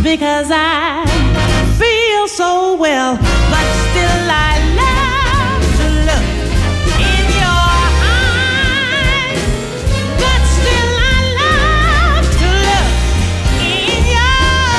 because I feel so well, but still I love to look in your eyes. But still I love to look in your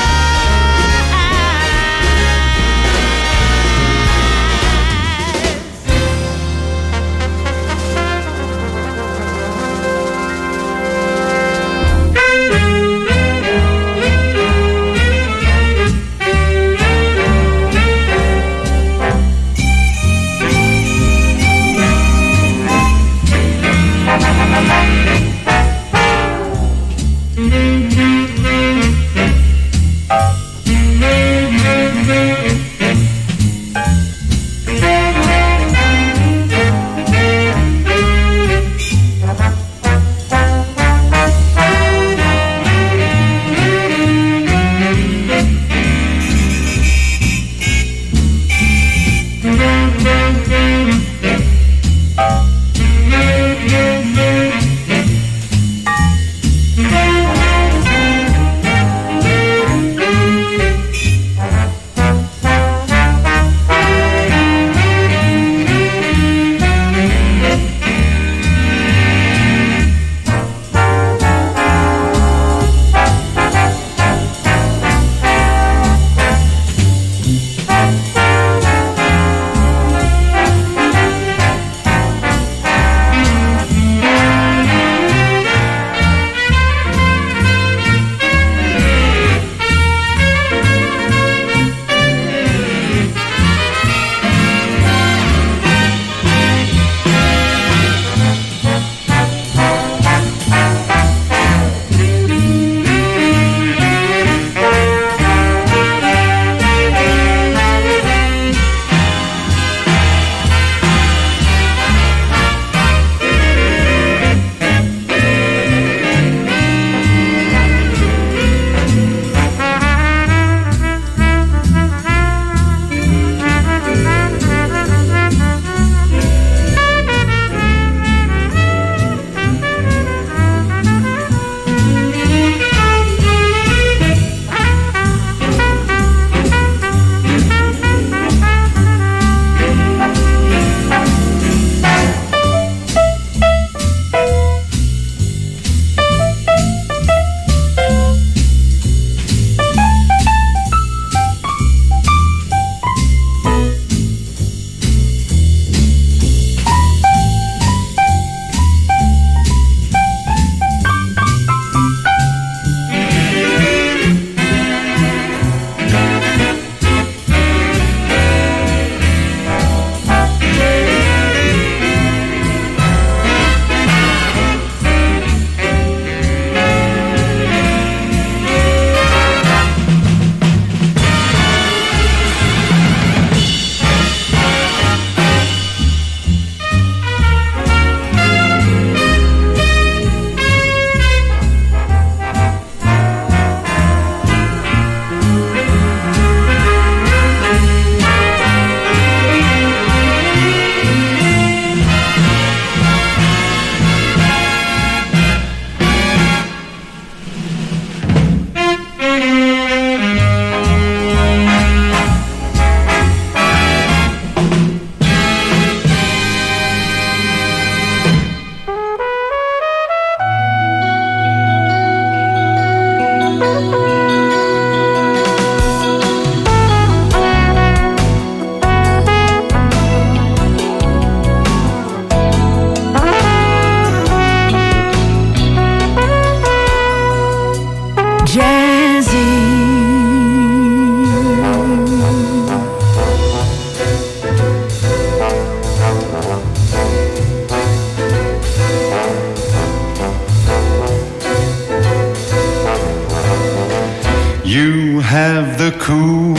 have the cool,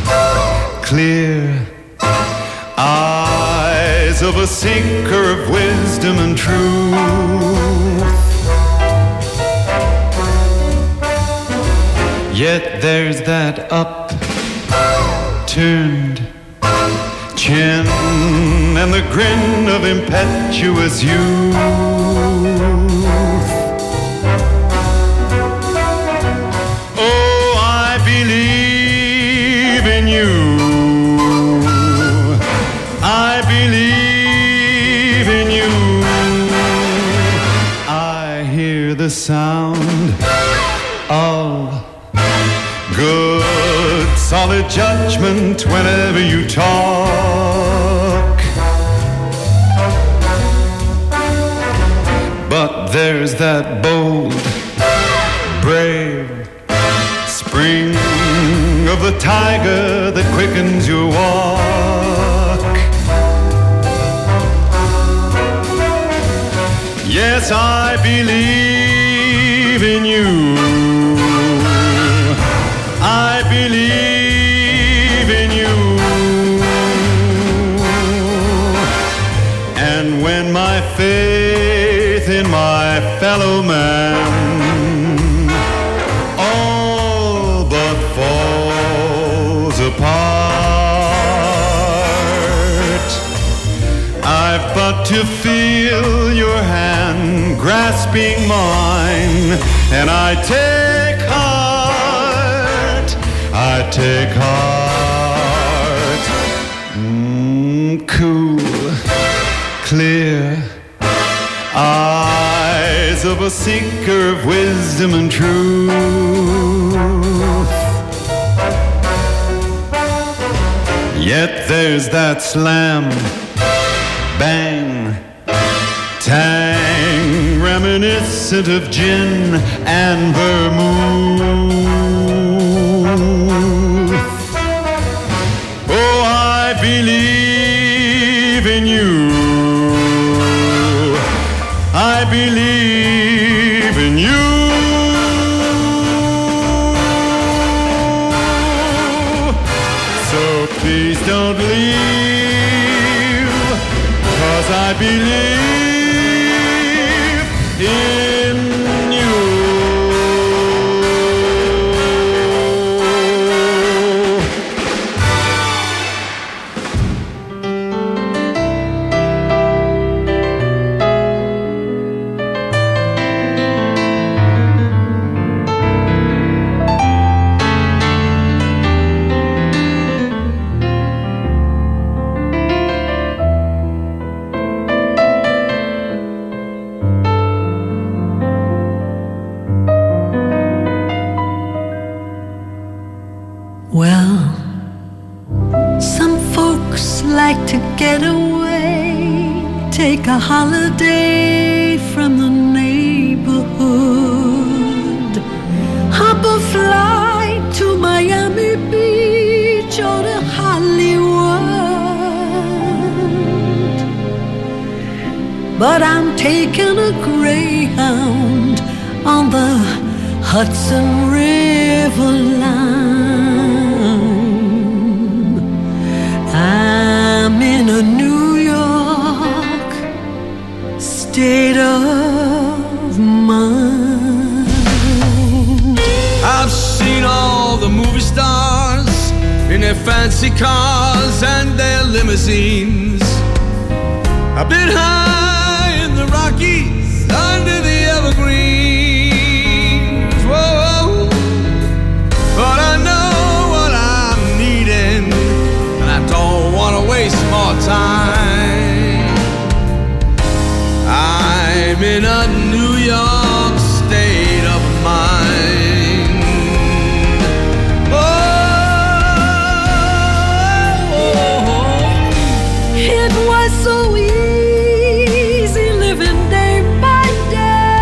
clear eyes of a seeker of wisdom and truth. Yet there's that upturned chin and the grin of impetuous youth. Oh, I believe of good, solid judgment whenever you talk. But there's that bold, brave spring of the tiger that quickens your walk. Yes, I believe in you. I believe in you. And when my faith in my fellow man all but falls apart, I've but to feel your hand grasping mine, and I take heart, I take heart. Cool, clear eyes of a seeker of wisdom and truth. Yet there's that slam, bang, tang, reminiscent of gin and vermouth. Oh, I believe in you. I believe in you. So please don't leave, 'cause I believe in you. Well, some folks like to get away, take a holiday from the neighborhood, hop a flight to Miami Beach or to Hollywood. But I'm taking a Greyhound on the Hudson River line. I'm in a New York state of mind. I've seen all the movie stars in their fancy cars and their limousines. I've been high in the Rockies under the evergreens. Whoa, but I know what I'm needing, and I don't want to waste more time. I'm in a New York state of mind. It was so easy living day by day.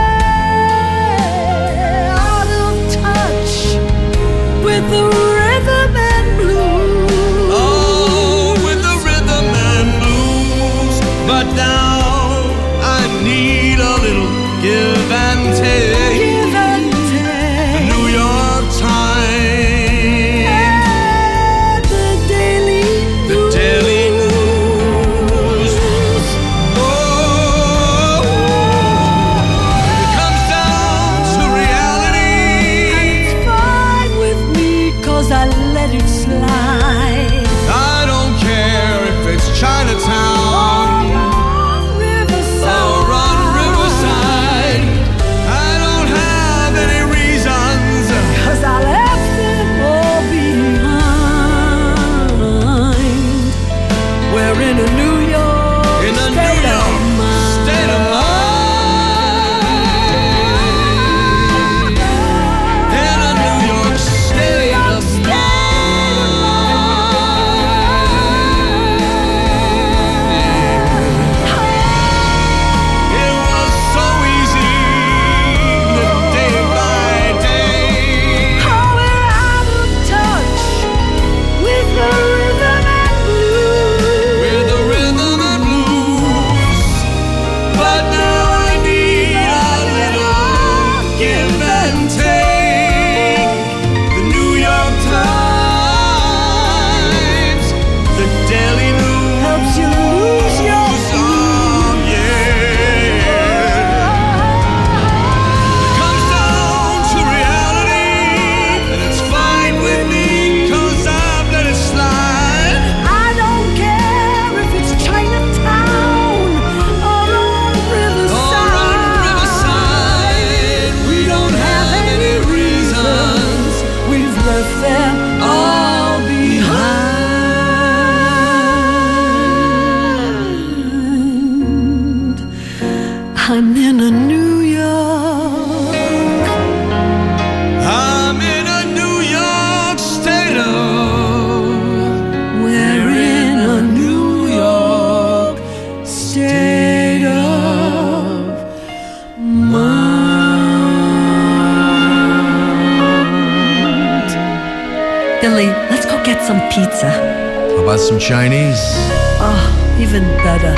Billy, let's go get some pizza. How about some Chinese? Oh, even better.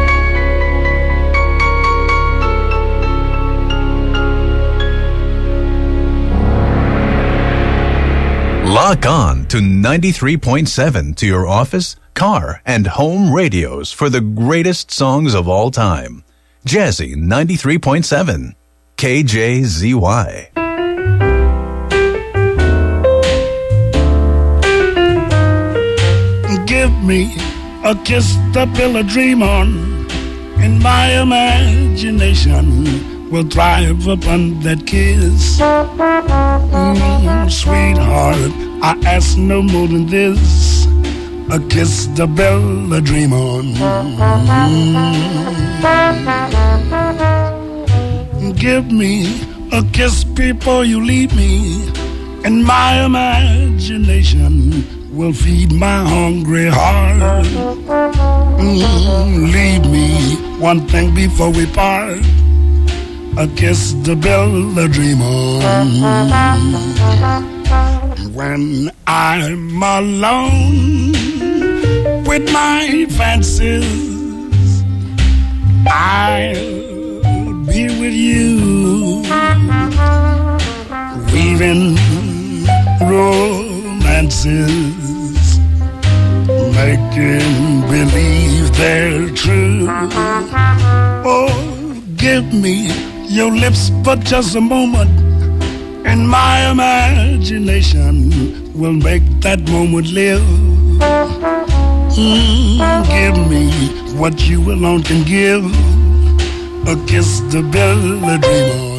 Lock on to 93.7 to your office, car, and home radios for the greatest songs of all time. Jazzy 93.7, KJZY. Give me a kiss to build a dream on, and my imagination will thrive upon that kiss. Sweetheart, I ask no more than this, a kiss to build a dream on. Give me a kiss before you leave me, and my imagination will feed my hungry heart. Leave me one thing before we part, a kiss to build a dream on. When I'm alone with my fancies, I'll be with you, weaving romances, making believe they're true. Oh, give me your lips for just a moment, and my imagination will make that moment live. Give me what you alone can give, a kiss to build a dream on.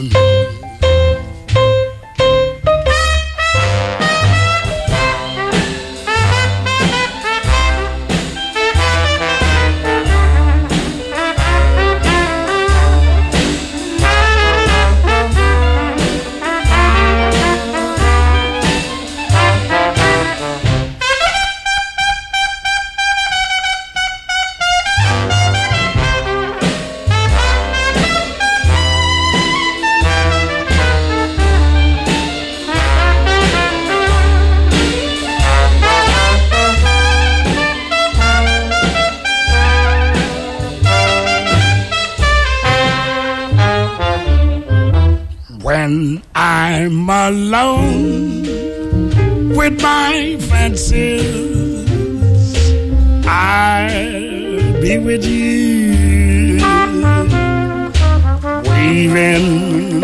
When I'm alone with my fancies, I'll be with you, weaving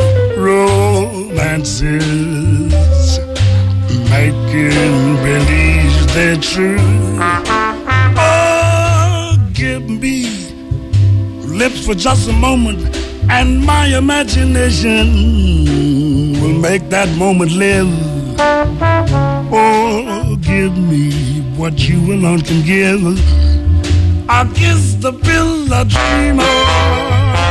romances, making believe they're true. Oh, give me lips for just a moment, and my imagination will make that moment live. Oh, give me what you alone can give, I'll kiss the build a dream on.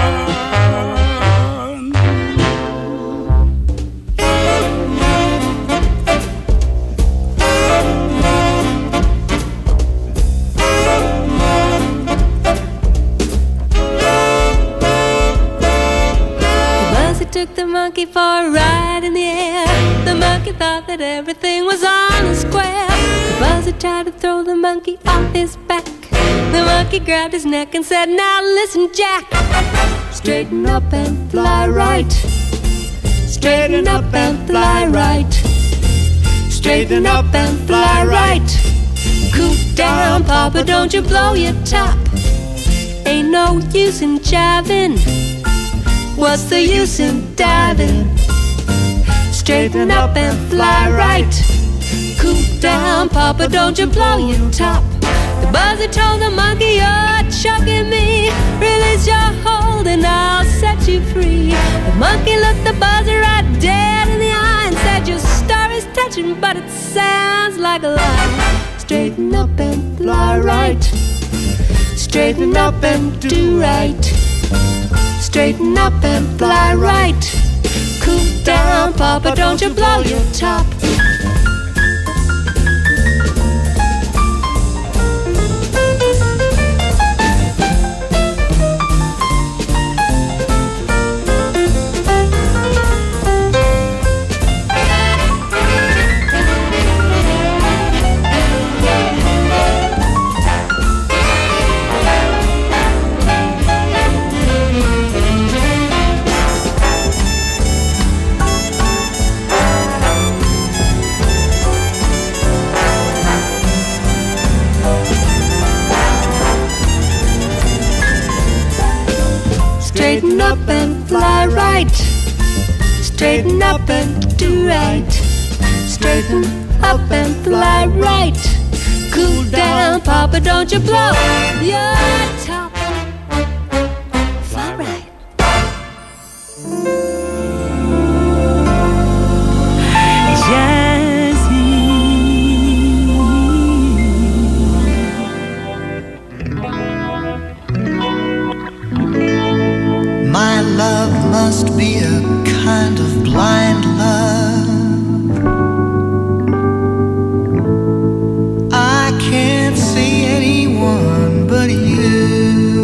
Took the monkey for a ride in the air. The monkey thought that everything was on the square. The buzzer tried to throw the monkey off his back. The monkey grabbed his neck and said, now listen, Jack. Straighten up and fly right. Straighten up and fly right. Straighten up and fly right. Cool down, Papa, don't you blow your top. Ain't no use in jiving. What's the use in diving? Straighten up and fly right. Cool down, Papa, don't you blow your top. The buzzer told the monkey, you're choking me. Release your hold and I'll set you free. The monkey looked the buzzer right dead in the eye and said, your story's touching, but it sounds like a lie. Straighten up and fly right. Straighten up and do right. Straighten up and fly right. Cool down, Papa, don't you blow your top. Straighten up and do right. Straighten up and fly right. Cool down, Papa, don't you blow your top. Fly right. My love must be a kind of blind love. I can't see anyone but you.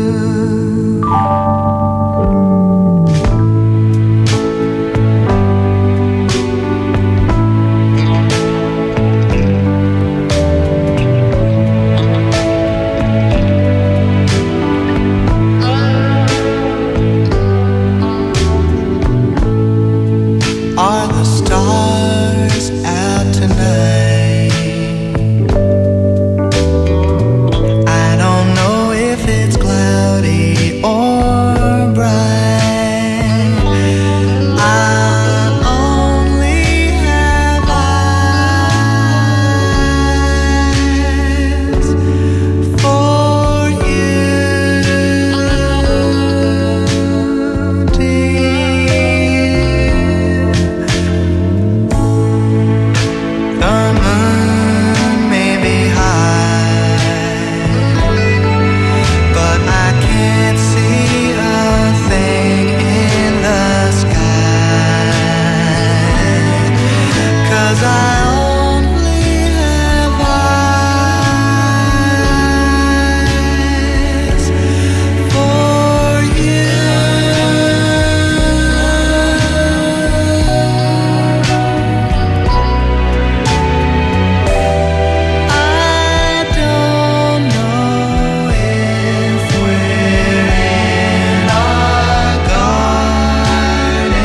Are the stars out tonight? I don't know if it's cloudy or bright. I only have eyes for you, dear. The moon may be high, but I can't see a thing in the sky, 'cause I only have eyes for you. I don't know if we're in our garden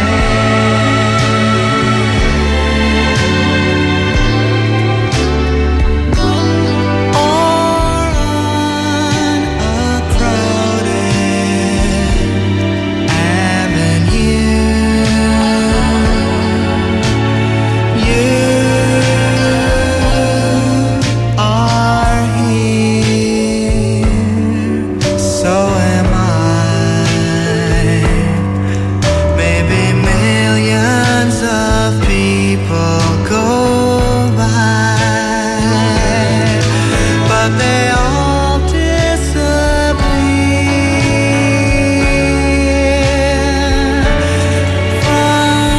or on a crowded avenue. You are here, so am I. Maybe millions of people go by, but they all disappear from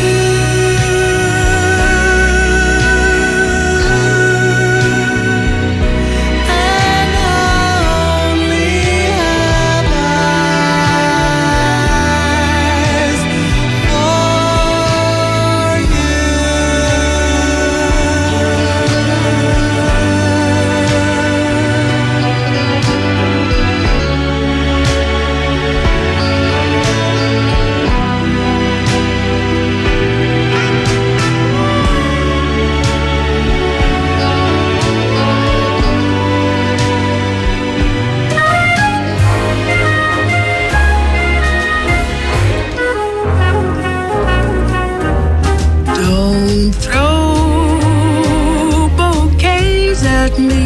view. And I only have eyes for you. Don't throw bouquets at me.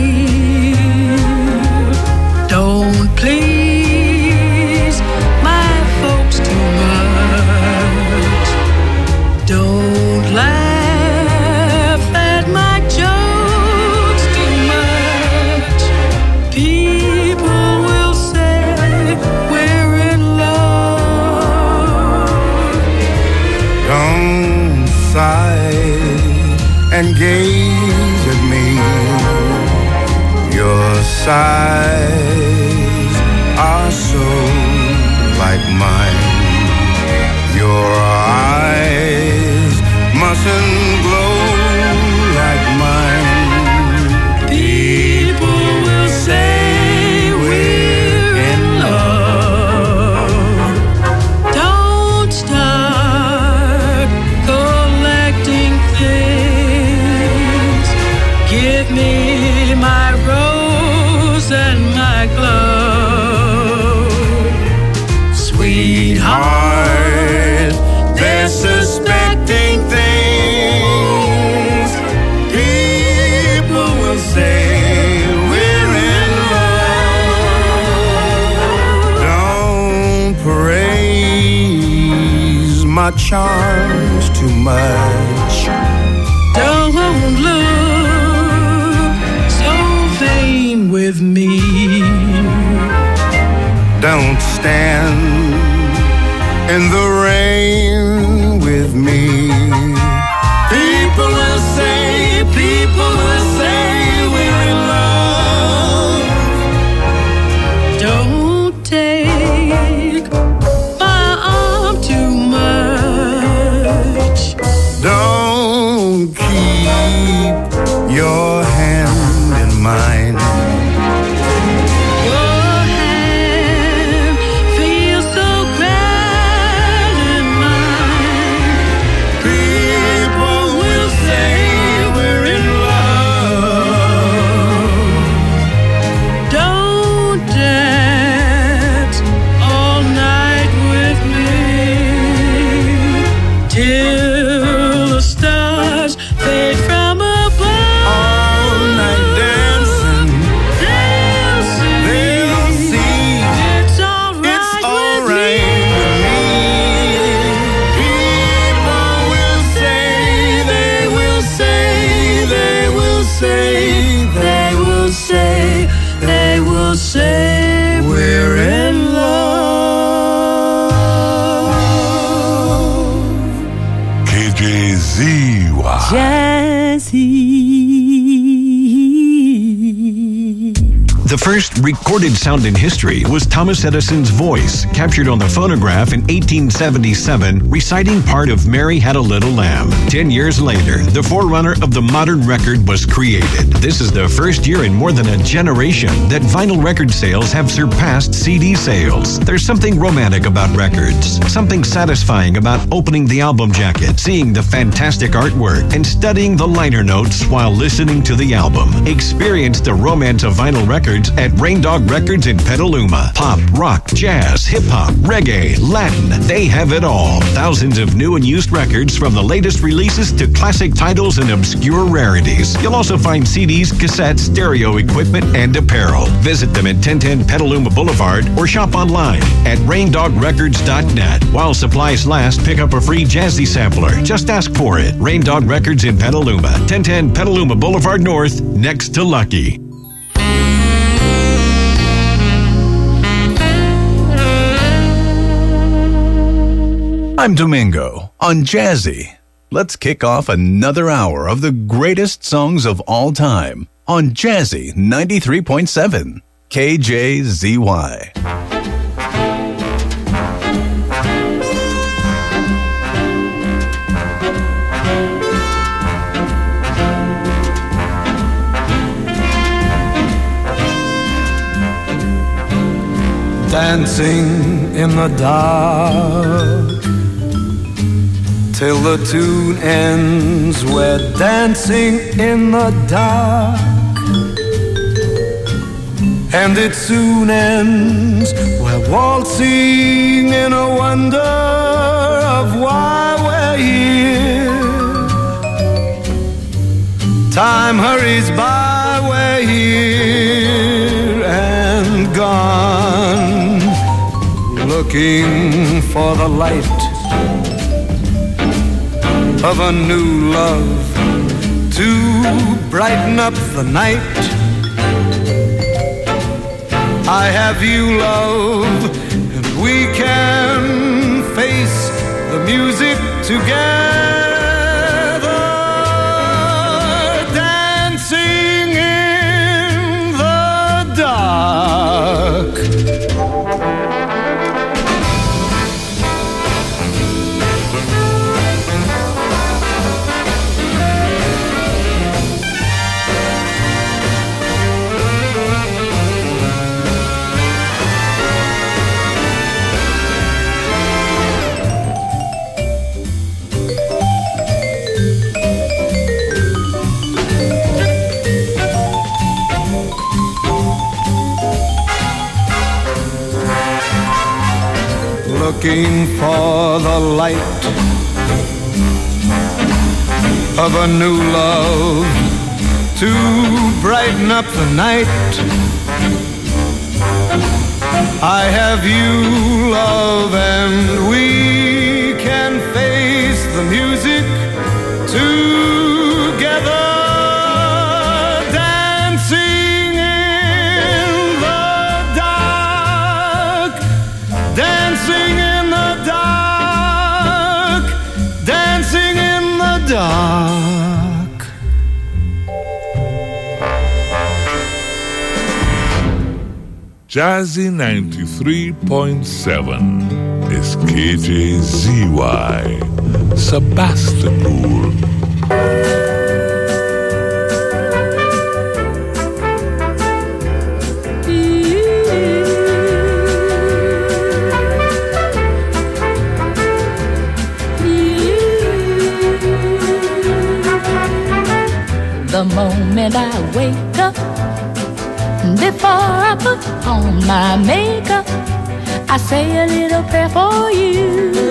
Don't please my folks too much. Don't laugh at my jokes too much. People will say we're in love. Don't sigh and gaze at me. Your sighs are so like mine. Your eyes mustn't glow like mine. People will say we're in love. Don't start collecting things. Give me my rose and my glove. Sweetheart, there's suspense my charms too much. Don't look so vain with me. Don't stand in the rain with me. People will say we're in love. Don't take my arm too much. Don't keep your hand in mine. Your hand feels so grand in mine. People will say we're in love. Don't dance all night with me till the stars fade from above. All night dancing, They'll see it's all right with me. People will say, they will say, they will say, they will say, They will say we're in love. KJZY. Jazzy. The first recorded sound in history was Thomas Edison's voice, captured on the phonograph in 1877, reciting part of Mary Had a Little Lamb. 10 years later, the forerunner of the modern record was created. This is the first year in more than a generation that vinyl record sales have surpassed CD sales. There's something romantic about records, something satisfying about opening the album jacket, seeing the fantastic artwork, and studying the liner notes while listening to the album. Experience the romance of vinyl records at Rain Dog Records in Petaluma. Pop, rock, jazz, hip-hop, reggae, Latin, they have it all. Thousands of new and used records from the latest releases to classic titles and obscure rarities. You'll also find CDs, cassettes, stereo equipment, and apparel. Visit them at 1010 Petaluma Boulevard or shop online at raindogrecords.net. While supplies last, pick up a free Jazzy sampler. Just ask for it. Rain Dog Records in Petaluma, 1010 Petaluma Boulevard North, next to Lucky. I'm Domingo on Jazzy. Let's kick off another hour of the greatest songs of all time on Jazzy 93.7 KJZY. Dancing in the dark till the tune ends. We're dancing in the dark, and it soon ends. We're waltzing in a wonder of why we're here. Time hurries by, we're here and gone, looking for the light of a new love to brighten up the night. I have you, love, and we can face the music together, dancing in the dark. Looking for the light of a new love to brighten up the night. I have you, love, and we can and face the music together, dancing in the dark, dancing in the dark, dancing in the dark. Jazzy 93.7 is KJZY, Sebastopol. The moment I wake up, before I put on my makeup, I say a little prayer for you.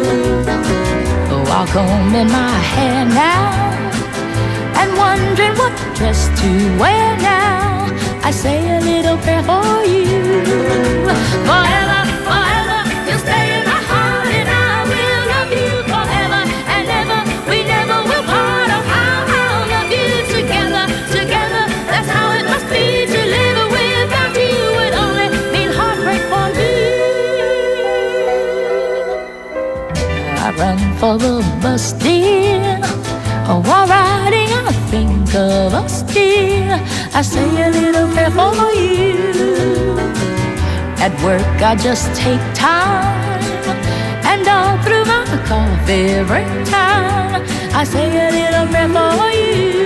While combing my hair now and wondering what dress to wear now, I say a little prayer for you. Forever, forever, you'll stay in my heart, and I will love you forever and ever. We never will part. Oh, I'll love you together, together. That's how it must be to live without you. Would only mean heartbreak for me. I run for the bus, dear. While riding, I think of us, dear. I say a little prayer for you. At work, I just take time, and all through my coffee break time, I say a little prayer for you.